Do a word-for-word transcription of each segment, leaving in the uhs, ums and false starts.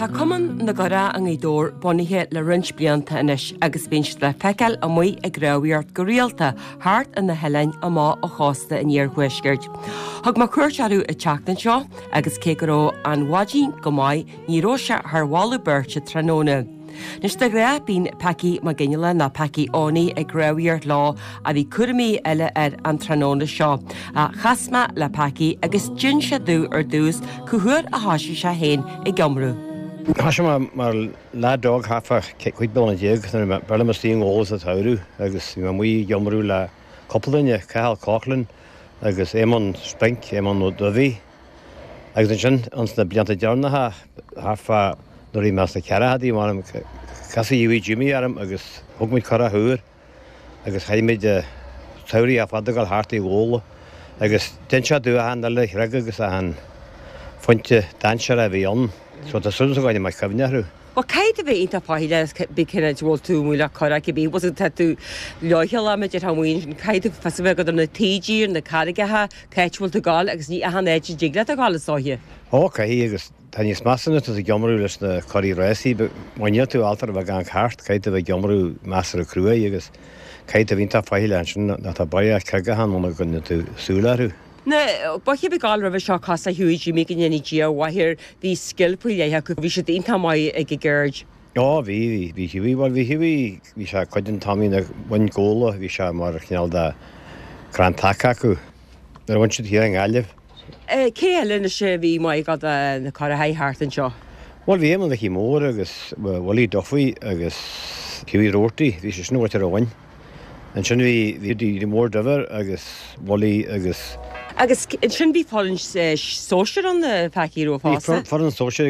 cuman na gara an idór bonithe le rins blianta inis agus bíns le feiceal a muoi ag gráíart go rialta háart in na helainn a má a chásta in níor chuisgeirt. Thug má cuairtearú i teachtain seo agus cégaró an wadín go maiid ní róise th bhála beirte tróna. Nis de ré bín peci má giniile na peci óní ag gráíart lá a bhí cuairmí eile ar an tróna seo. A chasma le peci agus gin se dú ar dús chuhuair a háisi se héin i gomrú. Hasha mar ládog hafa chuid bena déag na berla stíon ólas a tairú agus ma mui gomrú le coppalainne Cathal Coughlin agus éman Spink éman ó Dovey agus an sin ans na blianta dearnatha hafa nuí meas na ceara hadí mar casa dhéí Jimmy arm agus thugmuid cara thuair agus chaimiid tairí a fadagal hátaí óla agus den se dú a le reige agus a an fonte dansear a bhí an. So the sun's going to my cabinet. What kind of it a pile be kinda wol two mula cara ke be wasn't that to loyal am at Halloween kind of festival got on the T G and the Carrigaha catchwell to gal agus ni a han edge jigla to gal so here. Okay, agus tan is masan to the gomru lis na curry resi but when you to alter a gang hart kind of a gomru master crew agus kind of inta pile and not a boy Carrigahan on going to Sularu. Na, ba hi be gal ra seo casa huiid you making any geo wa here the skill pile ha we should in time mai ag gurge. Ja, vi vi vi var vi vi vi sha couldn't Tommy na one goal vi sha mar knal da Grand Takaku. There want you hearing Alif. Eh Kale na she vi mai got na cara high heart and seo. Well vi am the himor agus Wally Duffy agus Huey Rorty vi should know what to win. And shouldn't we vi the more dover agus Wally agus Agus it shouldn't be following uh, social on the Paki Ro Fasa. For an social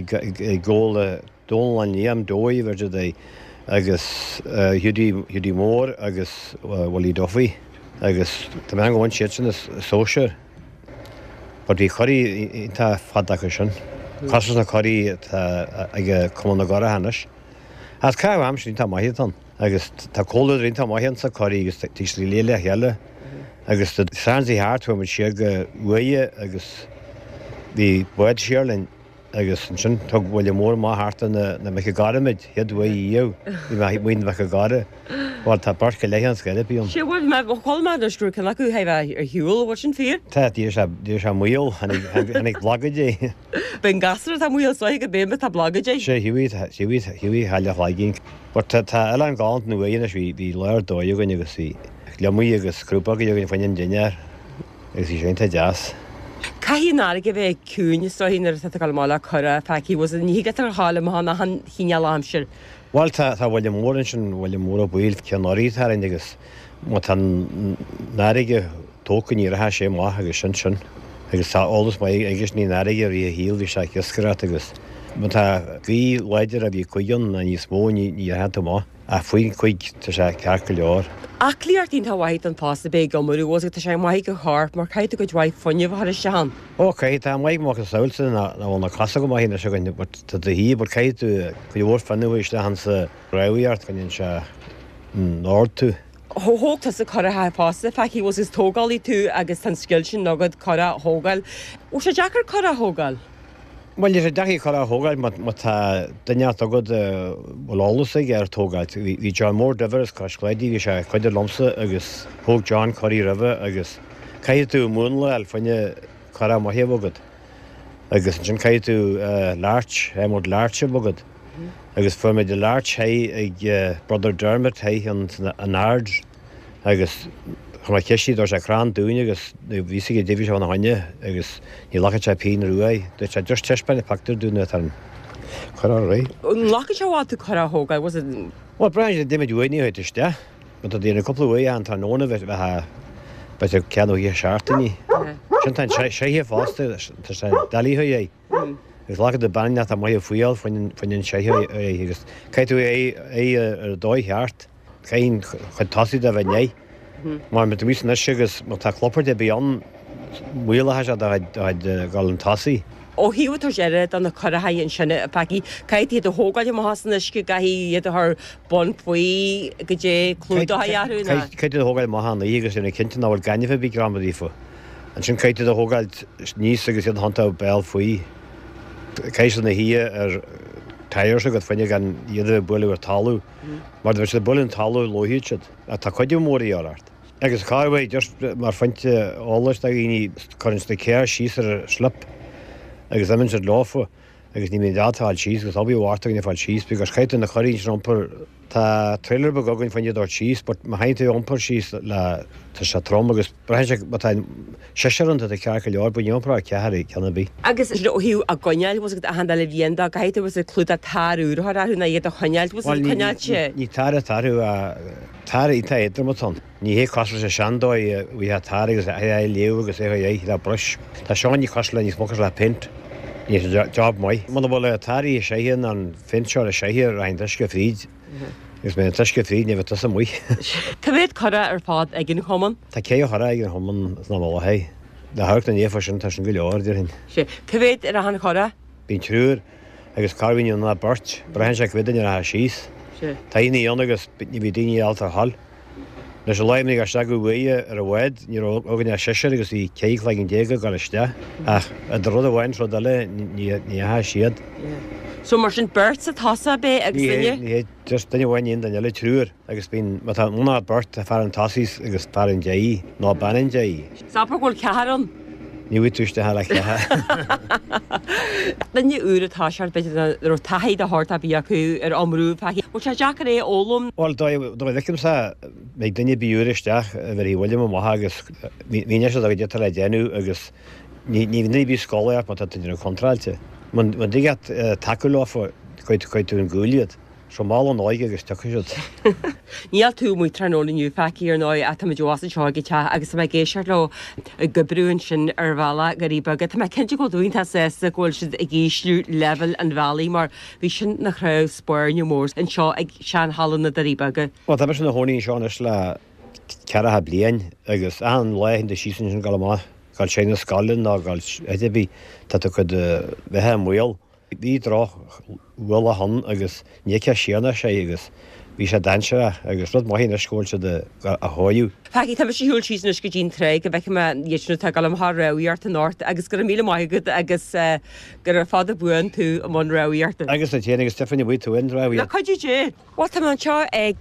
a goal uh, Donal and Liam Doy verge they agus uh, Hudi Hudi Moore agus uh, Wally Duffy agus the man going shit in the social. But we curry into fadakation. Costas na curry ta ag come na gara hanish. As ka am shit into my hitan. Agus ta colder into my hands a curry agus tishli lele hele. Agus the Sansi Hart when we share the way agus the board sharing agus sin tug William Moore ma hart and the make a garment head way you we might win make a garden what ta park lehan skele pion she would ma call ma the stroke like who have a huel watching fear ta die sha die sha wheel and and ik blogge ben gasser ta wheel so ik be met ta blogge she huey huey huey hala flying but ta elan gant no way na we we learn do you going to see Lamui agus grúpa go gin fanin dinner is í gente jazz. Cai nar ge bheith cún so hínar sa gal mala chora Paki was ní getar hála mána han híneal amsir. Well ta ta William Morenson William Moore buil ceannarí tar agus mo tan narige tócan í ha sé má agus sin sin agus tá alles mai agus ní narige ri híl vi sé skrat agus. Mo ta hí leidir a bhí cuion a ní smóní ní ha má a fuin cuig tá sé carcailor. Acliart in Hawaii an pasta be gomru was it sé mai go harp mar caiite go dwaith funne har sean. Okay, tá mai má saulse na na casa go mai na se go but tá hí bur caiite go war fannu is hans rawiart kan se nortu. Ho hogt has a cara ha pasta Paki was his togali tú agus tan skillsin nogad cara hogal. O se jacker cara hogal. Well, you're a dahi cara hogal, but but danya togod bololus ag togal. We John Moore Devers cash gladi we sha quite lumsa agus hog John Curry River agus kaitu munla alfanya cara ma hebogad. Agus jin kaitu larch hemod larch bogad. Agus for me the larch hey ag brother Dermot hey on an arge agus Chama ceisi dor se crán dúine agus vísa division na haine agus ní lacha se pín ruai de se just tespen factor dúne tan chora rei lacha se wat to chora hoga was it well branch de medúini heitiste but the in a couple of way an tan nona vet ha but the cano hier shartini tan se he faste se dali hoye is lacha de ban na mai fuel von von se agus kaitu e e doi hart kein tasi da venei Maar met de meeste nesjes, maar dat klopt er bij aan. Wheeler has dat uit Galantasi. Oh, he would have said on the Karahay and Shana Paki. Kaiti the Hoga Mahasanaski, Gahi, yet her Bonpui, Gaje, Cludayaru. Kaiti the Hoga Mahan, the Eagles in a Kinton or Ganifa big grammar for. And she Kaiti the Hoga niece, I guess, Hunter Bell Fui. Kaisen the here, tair se go fanine gan iad buú ar talú, mar bheit se bullin talú lohiid a tá chuidir mórí art. Agus cáhah just mar fante álas a í chuinsta céir síos ar slip agus amin se láfa agus ní mé dátáil síos gus abí bhharrta na fáil síos, begus chaitan na choín rompur tá trailer be gogann fanine dá síos, but ma hainte ompur síos le tá se trom agus breise seisianta a cear go leor bu neompra a cearí cena bí. Agus hiú a goneil was a handal le bhíonda gaiite was a clúd a tarú thú na iad a choneil was conealte. Ní tar a tarú a tar í tá éidirmatón. Ní hé cos sé seandóid bhí a tar agus é léú agus é é a bris. Tá seán ní cos le ní smóchas le pint. Ní job mai. Mana bhil le tarí séhéan an finseir a séhir ein tuisce fríd. Gus mé tuisce fríd ní bh tusa muoi. Tá bhéad chora ar fád ag gin choman? Tá cé chora ag gin choman ná bhla hé. De thucht an éfa sin tá sin go leor dtíirhin. sé Tá bhéad ar a hana chora? Bín trúr agus carhíú na burt, brehan se vidan ar a síos. Tá íní an agus ní bhí daine altar hall. Leis leimnig ar seú bhuie ar a bhid ní agan a siir agus í céigh le an déige gal iste ach a do rud a bhain tro daile ní ha siad. So mar sin burt a tasa bé agus Ní just daine bhhain den le trúr agus bín mna burt a fear an tasís agus fear an déí ná banan déí. Sapar ghil cearan? Ní bhí túiste he le chethe. Danne úra tá seart be ar taiid a háart a bí acu ar amrú fe. Bú se Jackar é ólam? Bhil dó lecim sa méid daine bíúiristeach a bhir í bhfuil mo agus híine se a go détar le déanú agus ní bhí bí scólaach má idir contráilte. Man dige takeúláfa chuid chuidú an gúliad. So mála náige agus tuisiid. Níl tú mú trónaniu feici ar náid a tá deásan seáige te agus me géisiart le gobrún sin ar bhela go ríbagad. Tá cinnte go dúnta sé a ghil siad ag géisiú level an bhelaí mar bhí sin na chrah spóirniu mór an seo ag sean hallanna a ríbagad. Well tá sin na hónaí seánis le cearathe blian agus an leithn de sísan sin galá gáil sé na scalinn ná gáil éidir tá chud bheitthe muil. Bhí droch bhfuil a hon agus níce síanana sé agus bhí sé dainse agus rud maihíí na scóilte a háú. Feí tá sé húil sína go dín tre go bheith dhéisnú te gal amth raíart an náirt agus gur mí maigad agus gur ar fád a buin tú am an raíart. Agus na téana agus Stephanie bhí tú in raí. Na chuidú dé. Wat tá an seo ag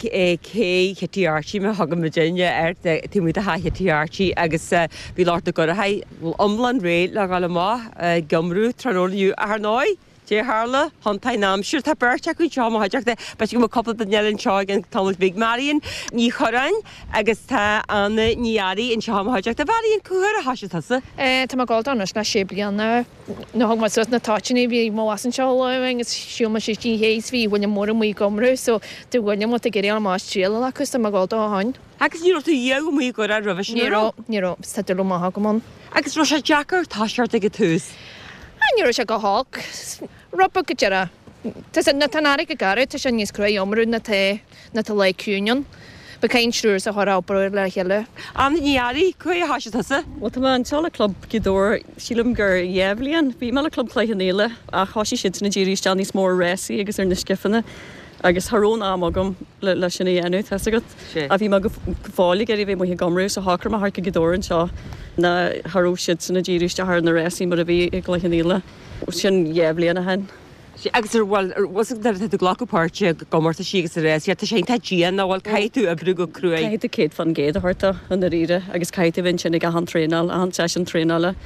cé chettíartí me hagam Virginia ar tímú a ha chettíartí agus bhí láta go a bhfuil omlan ré le gal má gomrú tróniu ar náid. Dé hála hantaid námsúr tá beirt acu teo haideach de be go coppla den neann seo an Thomas Big Marion ní chorain agus tá anna níarí in seo haideach de bhaíon cuair a hasise tasa. Tá má gáil annas na sé blianana nó thug mar na táitina bhí mó as an seáin agus siúma sé tí hééis bhí bhfuil mór mí gomrú so tú bhfuine mu a géir an más tríal agus tá má gáil áhain. Agus ní tú dhéag mí go a rubh níró níró staú má gomán. Agus ro sé Jackar táseart ag túús. Níor se go hák Robpa go deara. Tás na tanára go garú tá sé níos cruí omrú na té na tá le cúnion, be céin trúr a thrábroir le heile. An níarí chu a hasise tasa? Well tá an teala club gidóir sílam gur dhéhlíonn, bhí me le club léchanéile a chaí si na ddíirí tean níos mór réí agus ar na scifanna agus thrón amagam le lei sinna dhéanú te agat a bhí me go fála ar bhéh mu gomrú so hácar a harca gidórin seo na Harú siid sanna ddíiríiste th na réí mar a bhí ag léchanéile sin dhéhlíonna hen. Agus ar bhil was tú ghlachapáirte gomarta sígus a rééis, tá sé tá dían na bhil caiú a brú go cruúa. Caiite céad fan géad a thuirta an na riire agus caiite bhín sin ag an tréál an te an tréála.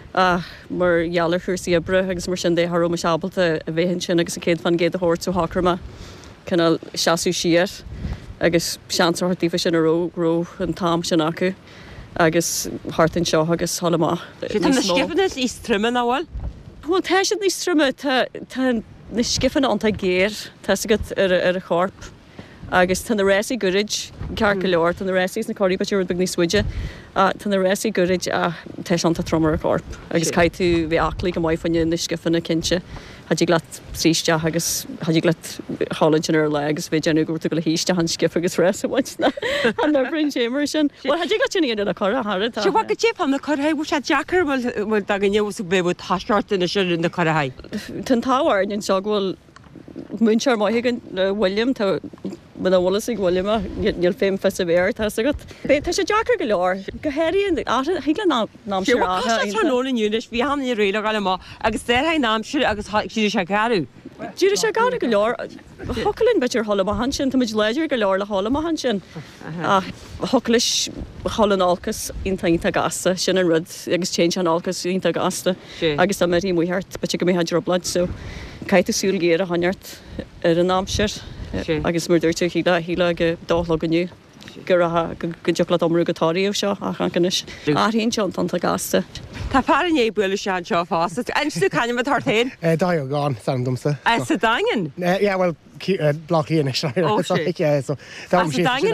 Mar geallar chusaí bre agus mar sin dé Harú me sebalta a bhéhann sin agus a céad fan géad a thuirtú hácrama cinna seaú siar agus seanartífa sin aró ró an tám sin acu agus hartain seo agus tholamá. Si tá na scifanna í struman áhil? Well tá sin ní strumme tá na skifan an géir tá go ar a chorp agus tan na réí goid cear go leir tan na réís na choí beú be ní suide tan na réí goid a teis an tromar a chorp agus caiú bhí achlaí go maiid fanne na skifan na cinse hadí glat síiste agus hadí glat Holland ar le agus bhé genú goú go le híiste an skif agus ré bhaintna an na brin sémar sin. Well hadí gat sin iad a chor a Har. Se bha go típ an na chothaid bú se Jackar bhfuil da gnéú bhú táseart na sin na chothaid. Tan táhair in seo bhfuil muintear maithagan William tá buna bhlas ag William níl féim fe a bhéir tá agat. Bé tá sé Jackar go leir go héiríon hiile ná nóna nniunis bhí hamna réile gal má agus déir ha námsúr agus siú se garú. Dúra sé gána go leor Holinn betir thola a hansin, Tá muid leidir go leor le thola a hansin. Holis cholanálcas íntaínta gasta sin an rud agus change análcas ínta gasta agus tá marí muart, be go mé haidir blad so caiit asúil géar a hanart ar an námsir agus muúirte híla híla go dála goniu. Gur go deola omrú gotáíomh seo a chanis. Á híon seán tanta gasta. Tá fear an ébuile se an seo fásta. Einstú caiine a tartain? Dá gáin san dumsa. A sa dain? Yeah, well, blocíon is dain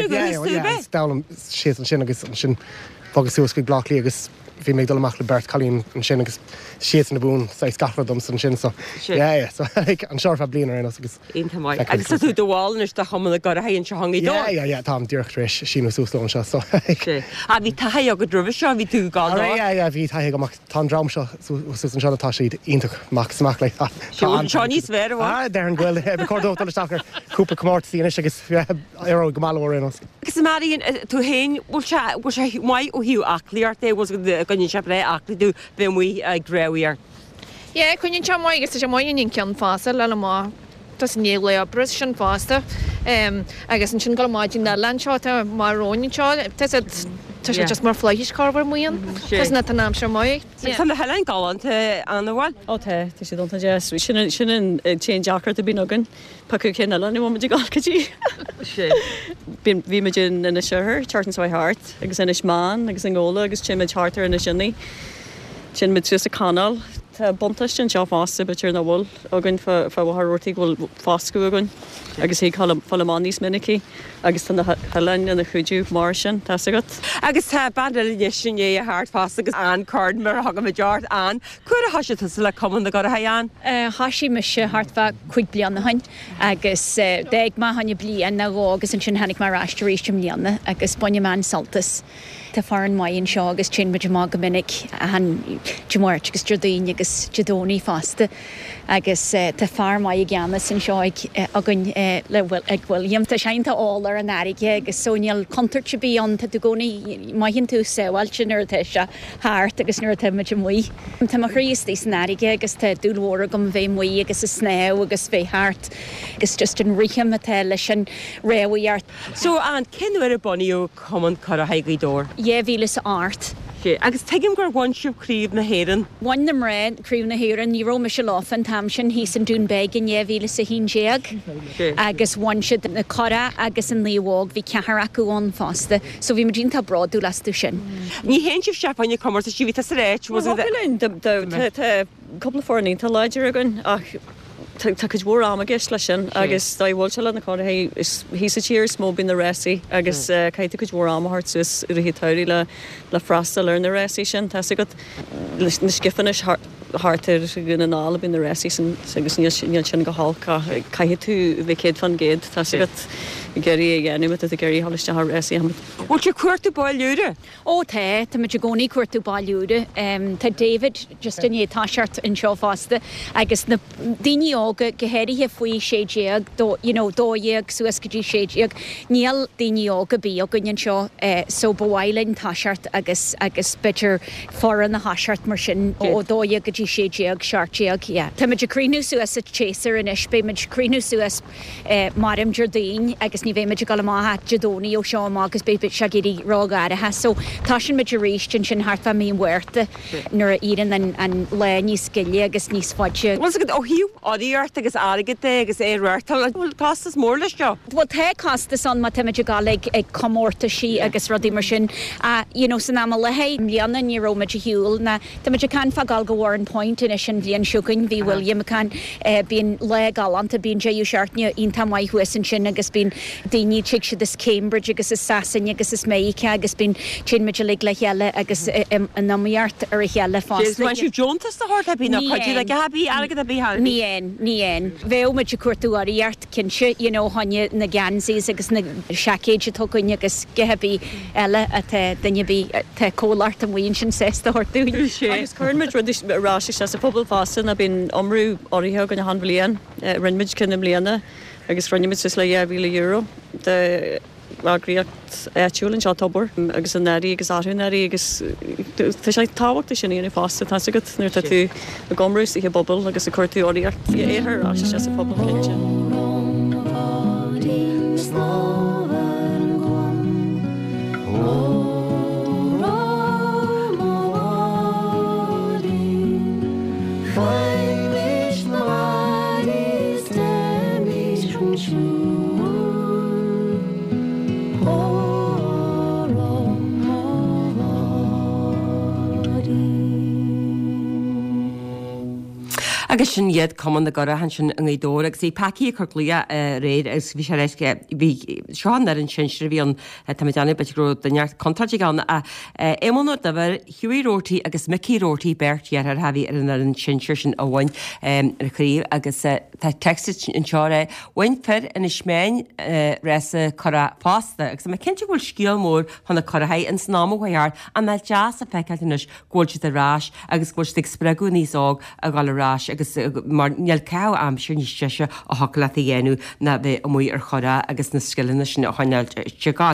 sé an sin agus sin fágus suas go bloclí agus bhí mé dolamach le Bert Colleen an sin agus siad na bún sa scafradom san sin so yeah so an seorfa blian ar agus Ínta mai. Agus tú do bháil is de chumla go a haonn se hangaí dó? Yeah, yeah, tá dúirchtrééis sin súsá se so. A bhí taithe go drubh seo bhí tú gáil? Yeah, bhí taithe go tá drám seo an seanatá siad ionach maxach le Seo níos ver bhá? De an ghfuil cordótal stachar cúpa cummát síana agus ar go máórénos. Gus maríon tú hain bhil se mai ó hiú aclaíart é bhs gonn se ré aclaú bhí muoi ag gréíart. Ié, chuinn te mai agus sé maion cean fása le má Tás ní le bris sin fásta agus an sin go máidín na landseo marróin seo Tá sé just mar fleis carhar muon Tás na náam se mai. Tá le heile gáanta anhil? Ó te Tá sé donta jazz sin sin té Jackar a bí agan paú cin le ní muidir gácatí. Bhí me gin ina sethir Chartan Swai Hart agus inis má agus an ggóla agus sin mid chartar ina sinnaí sin mid suas a canal. Tá bontas sin seo fásta betir na bhil agan fáharúirtaí bhfuil fáscu agan agus hí fallán níos minicí agus tan helainn na chuidú mar sin tá agat. Agus tá bandil sin é a háart fásta agus an card mar hagam a deart an chuir a hasise tu le cuman na go a haán? Hasí me se hartfa chuig blian na hain agus déag má hanne blian na rá agus an sin hanig mar ráisteéisisiom líanana agus bonne man saltas. Tá faran maion seo agus sin beidir má go minic an Jimart agus Jordaine agus Jadóní fásta agus tá far mai gceanna sin seo agan le bhfuil ag bhfuilíam tá seinta álar an airige agus sóneal contart se bíon tá do gcónaí maihinn tú saoáil sin nuir se háart agus nuir tuimiid muoi. Tá mar chríos tí san airige agus tá dúlhra gom bhéh muoi agus is snéh agus bhéh háart agus just an riam atá leis sin réhaíart. So an cinúir a buíú cuman chu a hagaí dór? Jé bhílas art. Agus teigim gur bhain siú críomh na héan? Bhain na mré críomh na héan ní roma se láfan tam sin hí an dún beig in éhíle sa hín déag agus bhain siad na chora agus an líomhág bhí cethar acuáin fásta, so bhí mar dínta braú lasú sin. Ní hén sih sepainine comir a siví a réit coppla fórnaí tá leidir agan ach Tá go bhór am agus lei sin agus dá bhil se le na cá hí sa tíir smó bin na réí agus caiite go bhór am hart suas ri hitairí le le freistal ar na réí sin Tá go na skifanis hartar gona nála bin na réí agus níl sin go hálcha caiithe tú bheith céad fan géad Tá go geirí ggéanú a geirí halliste th réí. Bhil se cuairtú bailúre? Ó té Tá muid gcónaí cuairtú bailúre Tá David just in táseart in seo fásta agus na daoine ága gohéirithe faoi séideag dóíag suas gotí séideag níl daoine ága bí a gunn seo so bhhailinn táseart agus agus bitir foran na háseart mar sin ó dóíag gotí séideag searteag. Tá muid aríú suas a chéar in isbe muid críú suas marim Jordaine agus ní bhéh meid go máthe Jadóní ó seo agus be se géirí rágáirithe so tá sin meid réistin sin hartfa míon huirta nuair a ían an le níos sciile agus níos fáide. Was go ó hiú áíart agus aige agus é ruirtal bhfuil castas mór leis seo? Bhil the castas an má tiimiid gála ag commórta si agus rodí mar sin a san am lehéid líanana ní romaid hiúil na Táidir can fagáil go Warren Point in sin bhíon siúgain bhí William can bíon le galanta bíon séú seartne ionta maiid huasan sin agus bíon daoine te si is Cambridge agus is Sasan agus is méice agus bíon tinimiid le le cheile agus an nóíart ar a cheile fá. siú Jotas a hort bí chuú le gabí agad a bí Níon níon bhéh meid cuairtú aíart cinse hanne na gansís agus na seacéide tuganne agus gehebí eile a danne bí cóláart an bhaon sin sésta hortú. Agus chuirmid rá se a pobl fásan a bín omrú oríthe gan na hanblion rinmid cinnam líana agus frannimid sus le dhé euro. agriíocht éúlann seo tabbar agus an neirí agus áthúnaí agus tá sé táhachtta sin íonna fásta tá go nuir tú a gomrús i bobbal agus a chuirtú oríocht éair á sé sa pobl cinnte. Agus sin iad cuman na gara han sin an édó agus í paci chu glia réad agus bhí sé réisce bhí seán ar an sin bhí an tamidana begrú daneart contrate gan a émónú da bhar hiúírótaí agus micírótaí bert ar ar hahí ar an an sin sin a bhain ar chuí agus text in seáre bhain fer in isméin résa chora fásta agus me cinnte bhfuil scíal mór chuna chorathaid an snámhaar a me deas a feiceis ggóilte a ráis agus gúirte spregú níos ág a gáil ráis agus mar neal ceá am siú níos teise a holaí dhéanú na bheith muí ar chora agus na skillne sin a chaneil